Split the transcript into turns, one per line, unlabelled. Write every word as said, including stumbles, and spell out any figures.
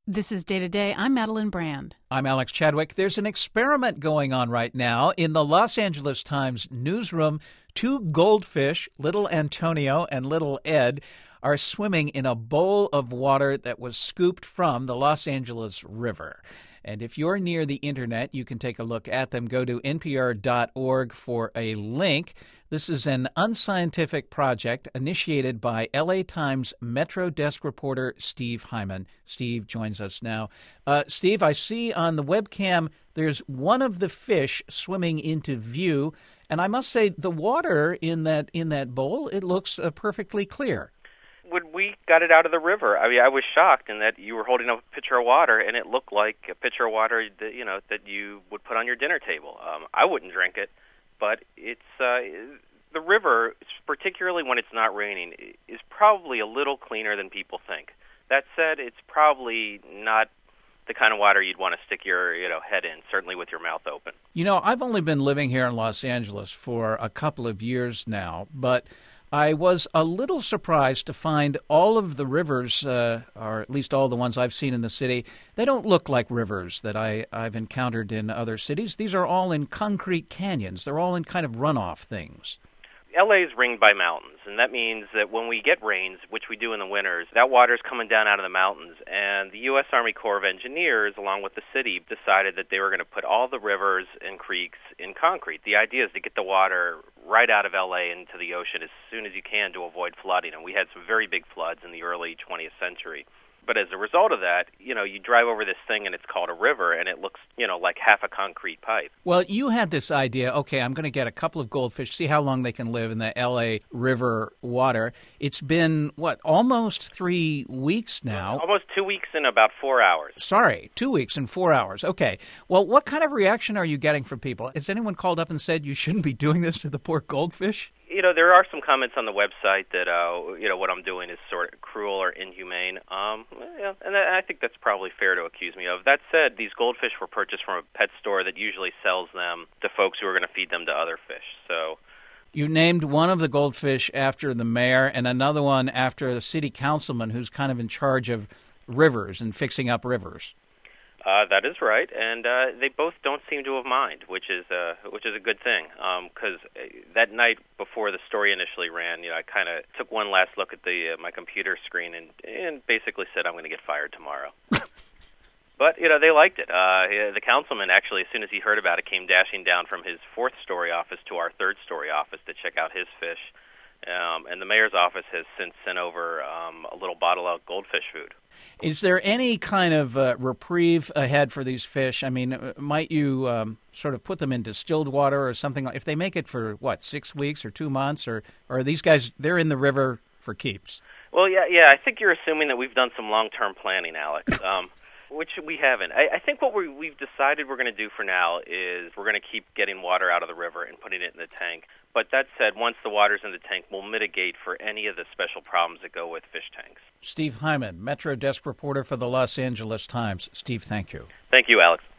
This is Day to Day. I'm Madeline Brand.
I'm Alex Chadwick. There's an experiment going on right now in the Los Angeles Times newsroom. Two goldfish, Little Antonio and Little Ed, are swimming in a bowl of water that was scooped from the Los Angeles River. And if you're near the internet, you can take a look at them. Go to N P R dot org for a link. This is an unscientific project initiated by L A Times Metro desk reporter Steve Hyman. Steve joins us now. Uh, Steve, I see on the webcam there's one of the fish swimming into view, and I must say the water in that in that bowl, it looks uh, perfectly clear.
When we got it out of the river, I mean, I was shocked in that you were holding up a pitcher of water, and it looked like a pitcher of water that you know that you would put on your dinner table. Um, I wouldn't drink it, but it's uh, the river, particularly when it's not raining, is probably a little cleaner than people think. That said, it's probably not the kind of water you'd want to stick your you know head in, certainly with your mouth open. You
know, I've only been living here in Los Angeles for a couple of years now, but I was a little surprised to find all of the rivers, uh, or at least all the ones I've seen in the city, they don't look like rivers that I, I've encountered in other cities. These are all in concrete canyons. They're all in kind of runoff things.
L A is ringed by mountains, and that means that when we get rains, which we do in the winters, that water is coming down out of the mountains. And the U S Army Corps of Engineers, along with the city, decided that they were going to put all the rivers and creeks in concrete. The idea is to get the water right out of L A into the ocean as soon as you can to avoid flooding. And we had some very big floods in the early twentieth century. But as a result of that, you know, you drive over this thing and it's called a river, and it looks, you know, like half a concrete pipe.
Well, you had this idea, okay, I'm going to get a couple of goldfish, see how long they can live in the L A River water. It's been, what, almost three weeks now?
Almost two weeks in about four hours.
Sorry, two weeks in four hours. Okay. Well, what kind of reaction are you getting from people? Has anyone called up and said you shouldn't be doing this to the poor goldfish?
You know, there are some comments on the website that, uh, you know, what I'm doing is sort of cruel or inhumane. Um, yeah, and I think that's probably fair to accuse me of. That said, these goldfish were purchased from a pet store that usually sells them to folks who are going to feed them to other fish. So,
you named one of the goldfish after the mayor and another one after the city councilman who's kind of in charge of rivers and fixing up rivers.
Uh, that is right, and uh, they both don't seem to have mind, which is uh, which is a good thing. Because um, that night before the story initially ran, you know, I kind of took one last look at the uh, my computer screen and, and basically said I'm going to get fired tomorrow. But you know, they liked it. Uh, the councilman actually, as soon as he heard about it, came dashing down from his fourth story office to our third story office to check out his fish. Um, and the mayor's office has since sent over um, a little bottle of goldfish food.
Is there any kind of uh, reprieve ahead for these fish? I mean, might you um, sort of put them in distilled water or something? If they make it for, what, six weeks or two months? Or, or are these guys, they're in the river for keeps?
Well, yeah, yeah. I think you're assuming that we've done some long-term planning, Alex. Um Which we haven't. I, I think what we, we've decided we're going to do for now is we're going to keep getting water out of the river and putting it in the tank. But that said, once the water's in the tank, we'll mitigate for any of the special problems that go with fish tanks.
Steve Hyman, Metro desk reporter for the Los Angeles Times. Steve, thank you.
Thank you, Alex.